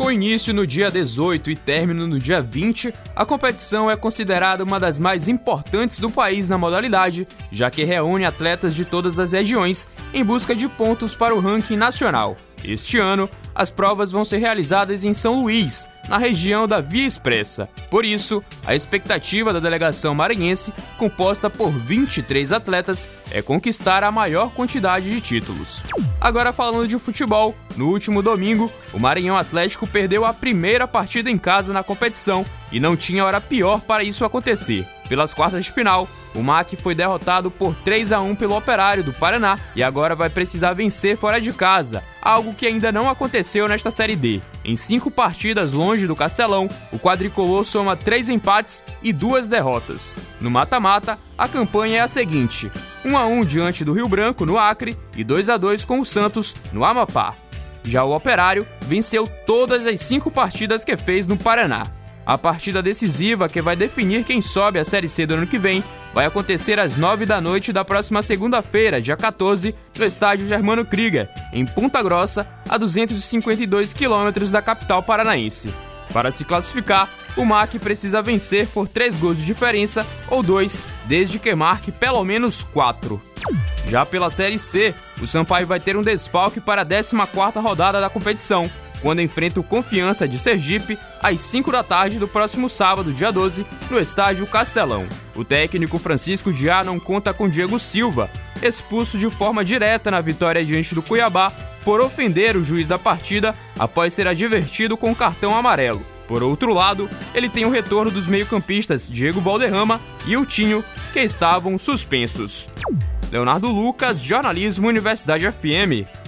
Com início no dia 18 e término no dia 20, a competição é considerada uma das mais importantes do país na modalidade, já que reúne atletas de todas as regiões em busca de pontos para o ranking nacional. Este ano, as provas vão ser realizadas em São Luís, na região da Via Expressa. Por isso, a expectativa da delegação maranhense, composta por 23 atletas, é conquistar a maior quantidade de títulos. Agora falando de futebol, no último domingo, o Maranhão Atlético perdeu a primeira partida em casa na competição e não tinha hora pior para isso acontecer. Pelas quartas de final, o MAC foi derrotado por 3-1 pelo Operário do Paraná e agora vai precisar vencer fora de casa, algo que ainda não aconteceu nesta Série D. Em 5 partidas longe do Castelão, o quadricolor soma 3 empates e 2 derrotas. No mata-mata, a campanha é a seguinte: 1-1 diante do Rio Branco, no Acre, e 2-2 com o Santos, no Amapá. Já o Operário venceu todas as 5 partidas que fez no Paraná. A partida decisiva, que vai definir quem sobe a Série C do ano que vem, vai acontecer às 9 da noite da próxima segunda-feira, dia 14, no estádio Germano Krieger, em Ponta Grossa, a 252 quilômetros da capital paranaense. Para se classificar, o MAC precisa vencer por 3 gols de diferença ou 2, desde que marque pelo menos 4. Já pela Série C, o Sampaio vai ter um desfalque para a 14ª rodada da competição, quando enfrenta o Confiança de Sergipe às 5 da tarde do próximo sábado, dia 12, no estádio Castelão. O técnico Francisco Diá não conta com Diego Silva, expulso de forma direta na vitória diante do Cuiabá por ofender o juiz da partida após ser advertido com cartão amarelo. Por outro lado, ele tem o retorno dos meio-campistas Diego Valderrama e Utinho, que estavam suspensos. Leonardo Lucas, Jornalismo Universidade FM.